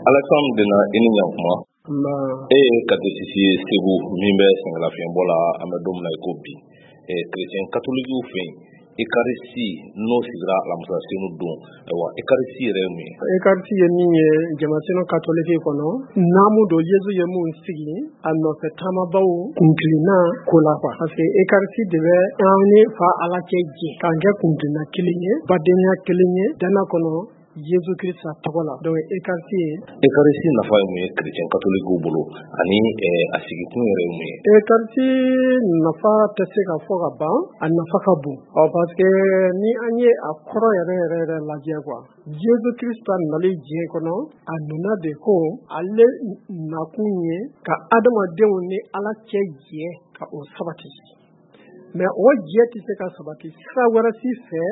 Alexandre dena ininyakuma katesisi segu mimbe sengala fiembola amedom na ikobi chrétien catholique ou fin ekarisi no sigra la musa senu don wa ekarisi remi ekarisi yeni jamasino catholique kono namu do yesu yemu sigi anno fe tamabawo kunklina kolafa parce que ekarisi debe ane fa ala keje kange kunklina kilinye badenya kilinye dana kono Yesu Christ atakola donc ekarisi nafa mu chrétien catholique bolo ani asigi kun yere mu ekarisi nafa tese ka foga ba an nafa ka bu parce que ni anye akoro yere la dia quoi Yesu Christ nali je kono anuna de ko alle nakunye ka adama dewu ni ala keje ka o sabati mais o je ti se ka sabati sa wara si fe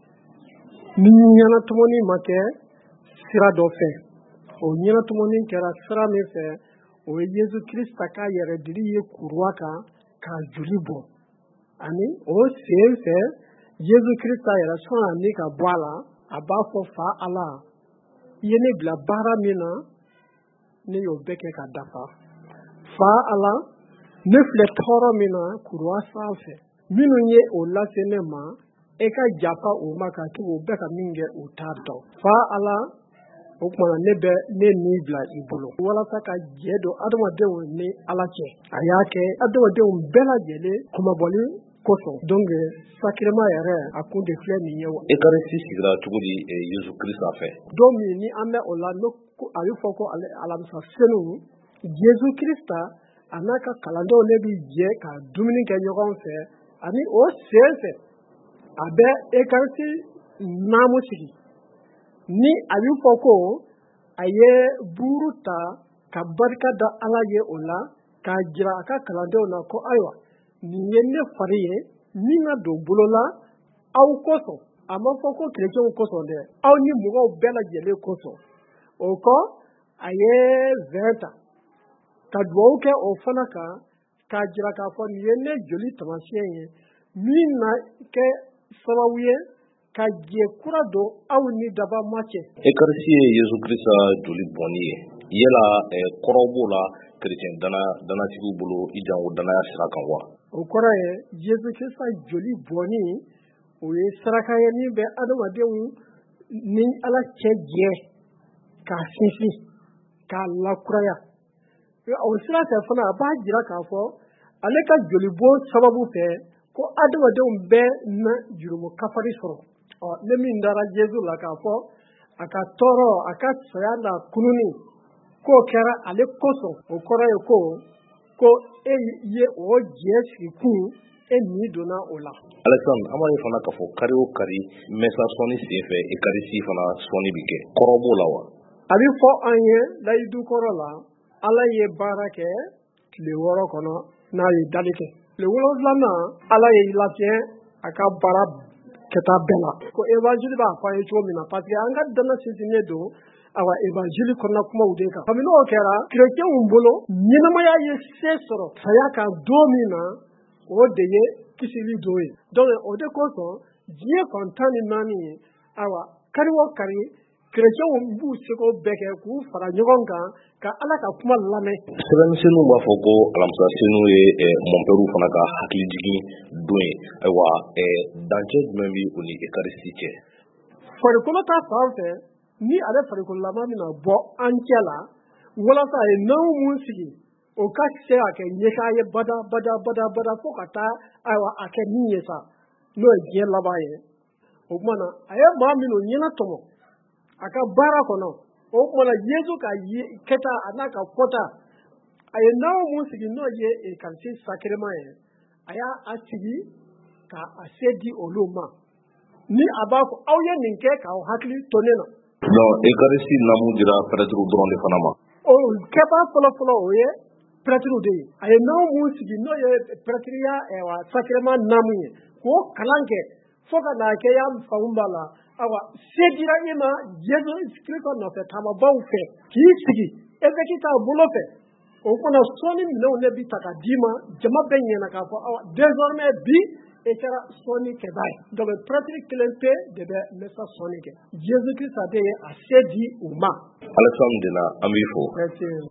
ni nyana tumoni make sira do fe o nyana tumoni kera sira me fe o Yesu Christ ka yere diri ye kurwaka ka julibo ani o se Yesu Christ yere so ani ka bwala abafo fa ala yene bla bara mina ni yo beke ka dafa fa ala ne fle toro mina kurwa sa fe minu ye o la senema eka japa o maka tu o beka minge o tato fa ala o kuma ne ni bla ibulu wala saka jedo adama de ni ala che ayake adama de bela jele kuma boli koso donc sacrement yere akunde fle ni yewa ekarisi sigra tugudi Yesu Christ a fait domi ni ame ola no ayu foko ala msa senu Yesu Christa anaka kalando lebi je ka dumini ke yogon fe ani o sese abe ekarisi namu sigi ni ayu foko aye buruta ka barka da ala ye ola ka jira ka kalande ona ko aywa ni yenne fariye ni na do bulola aw koso ama foko chrétien koso de aw ni mugo bela jele koso o ko aye veta ka duoke o fanaka ka jira ka fo ni yenne joli tamasien min na ke sababuye ka je kura do aw ni daba mache ekarisi Yesu Christ joli boniye yela korobola chrétien dana tigu bolo ijango dana sira kan wa o kora Yesu Christ joli boni o ye saraka ye ni be adama de ni ala cheje ka sisi ka la kuraya o sira ta fana ba jira ka fo ale ka joli bo sababu fe ko adama de be na jurumo kafari soro o ne min dara Yesu la ka fo aka toro aka sayanda kununi ko kera ale koso o kora ko ye o jesi ku ni dona ola Alexandre amani fana ka fo kari o kari message soni sefe e kari si fana soni bike korobo lawa abi fo anye la idu korola ala ye barake le woro kono na ye dalike le woro lana ala ye latie aka bara keta bela ko evangile ba fa ye chomina parce que anga dana sisine do awa evangile konna kuma udeka kamino okera chrétien umbolo nyina ma ya ye sesoro sayaka domina o deye kisili doye donc o de koso die kontani nani awa kari wo kari chrétien umbu seko beke ku fara nyogonga ka ala ka kuma lame seben senu ba foko alamsa senu ye monperu fana ka hakili jigi doye awa danje membi uni ekarisi che fari kono ta fawte ni ale fari kono lama mina bo ankela wala sa e nawu musigi o ka se ake nyeka ye bada fo kata awa ake ninyesa no je labaye o mana aye ma mino nyina tomo aka bara kono o mana Yesu ka keta anaka kota aye nawo musigi no ye e kansi sacrement ye aya asigi ka asedi oluma ni abako awye ninke ka o hakli tonena non ekarisi namu dira prêtre dron de fanama o keba folo oye prêtre de aye nawo musigi no ye prêtre ya e wa sacrement namu ye ko kalanke foka na ke yam faumbala awa sedira ima Yesu Christ no fe tama bawfe ki sigi ezekita bulofe o kono soni no ne bitaka dima jama benye na ka fo awa désormais bi e kɛra sɔnni kɛba ye donc prêtre kelen pe de bɛ messa sɔnni kɛ Jésus Christ a de ye a se di u ma Alexandre an b'i fo merci